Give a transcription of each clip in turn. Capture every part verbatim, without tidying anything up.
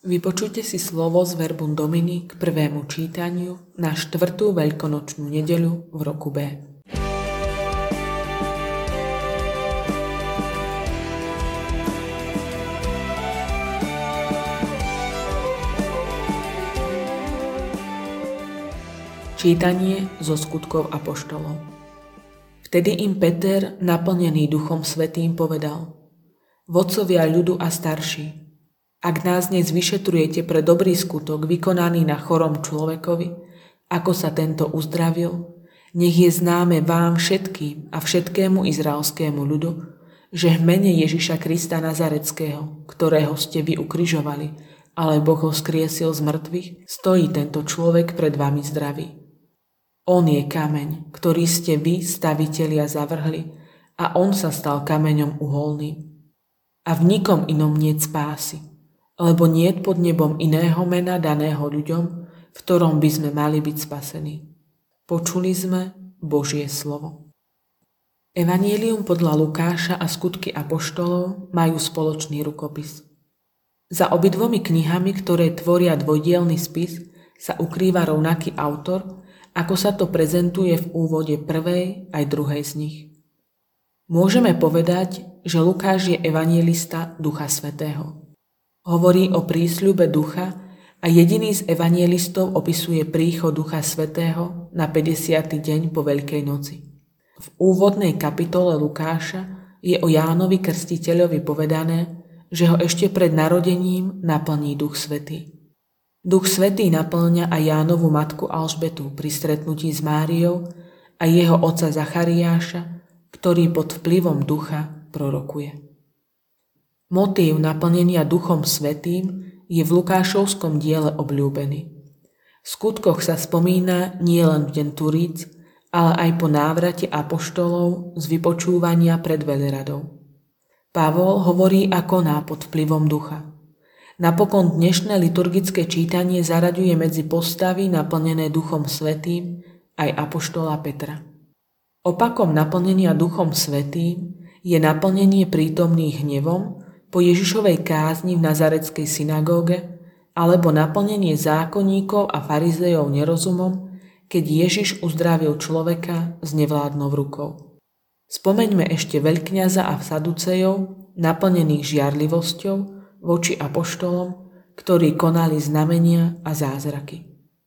Vypočujte si slovo z Verbum Domini k prvému čítaniu na štvrtú veľkonočnú nedeľu v roku B. Čítanie zo skutkov apoštolov. Vtedy im Peter, naplnený Duchom Svätým, povedal: Vodcovia ľudu a starší, ak nás dnes vyšetrujete pre dobrý skutok vykonaný na chorom človekovi, ako sa tento uzdravil, nech je známe vám všetkým a všetkému izraelskému ľudu, že v mene Ježiša Krista Nazareckého, ktorého ste vy ukrižovali, ale Boh ho skriesil z mŕtvych, stojí tento človek pred vami zdravý. On je kameň, ktorý ste vy, stavitelia, zavrhli, a on sa stal kameňom uholným. A v nikom inom niet spásy, lebo niet pod nebom iného mena daného ľuďom, v ktorom by sme mali byť spasení. Počuli sme Božie slovo. Evanjelium podľa Lukáša a skutky apoštolov majú spoločný rukopis. Za obidvomi knihami, ktoré tvoria dvojdielny spis, sa ukrýva rovnaký autor, ako sa to prezentuje v úvode prvej aj druhej z nich. Môžeme povedať, že Lukáš je evanjelista Ducha Svätého. Hovorí o prísľube ducha a jediný z evanjelistov opisuje príchod Ducha Svätého na päťdesiaty deň po Veľkej noci. V úvodnej kapitole Lukáša je o Jánovi Krstiteľovi povedané, že ho ešte pred narodením naplní Duch Svätý. Duch Svätý naplňa aj Jánovu matku Alžbetu pri stretnutí s Máriou a jeho otca Zachariáša, ktorý pod vplyvom ducha prorokuje. Motív naplnenia Duchom Svätým je v Lukášovskom diele obľúbený. V skutkoch sa spomína nielen v deň Turíc, ale aj po návrate apoštolov z vypočúvania pred veľradou. Pavol hovorí a koná pod vplyvom ducha. Napokon dnešné liturgické čítanie zaraďuje medzi postavy naplnené Duchom Svätým aj apoštola Petra. Opakom naplnenia Duchom Svätým je naplnenie prítomných hnevom po Ježišovej kázni v nazareckej synagóge alebo naplnenie zákonníkov a farizejov nerozumom, keď Ježiš uzdravil človeka s nevládnou rukou. Spomeňme ešte veľkňaza a saducejov, naplnených žiarlivosťou voči apoštolom, ktorí konali znamenia a zázraky.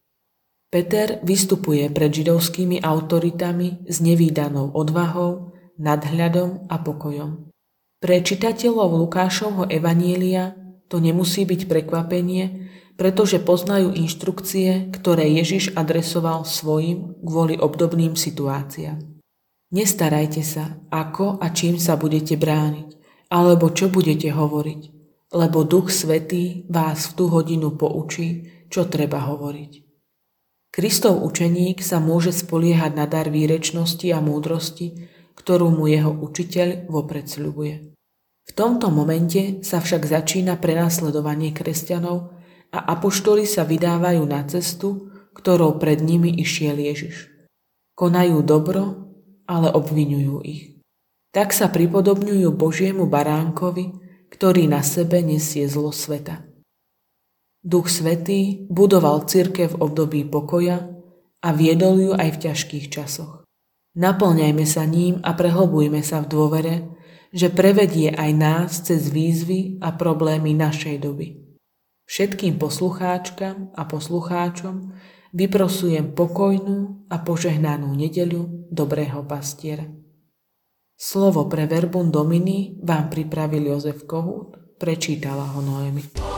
Peter vystupuje pred židovskými autoritami s nevídanou odvahou, nadhľadom a pokojom. Pre čitateľov Lukášovho evanjelia to nemusí byť prekvapenie, pretože poznajú inštrukcie, ktoré Ježiš adresoval svojim kvôli obdobným situáciám. Nestarajte sa, ako a čím sa budete brániť, alebo čo budete hovoriť, lebo Duch Svätý vás v tú hodinu poučí, čo treba hovoriť. Kristov učeník sa môže spoliehať na dar výrečnosti a múdrosti, ktorú mu jeho učiteľ vopred sľubuje. V tomto momente sa však začína prenasledovanie kresťanov a apoštoli sa vydávajú na cestu, ktorou pred nimi išiel Ježiš. Konajú dobro, ale obviňujú ich. Tak sa pripodobňujú Božiemu baránkovi, ktorý na sebe nesie zlo sveta. Duch Svätý budoval cirkev v období pokoja a viedol ju aj v ťažkých časoch. Naplňajme sa ním a prehlbujme sa v dôvere, že prevedie aj nás cez výzvy a problémy našej doby. Všetkým poslucháčkam a poslucháčom vyprosujem pokojnú a požehnanú nedeľu dobrého pastiera. Slovo pre Verbum Domini vám pripravil Jozef Kohút, prečítala ho Noemi.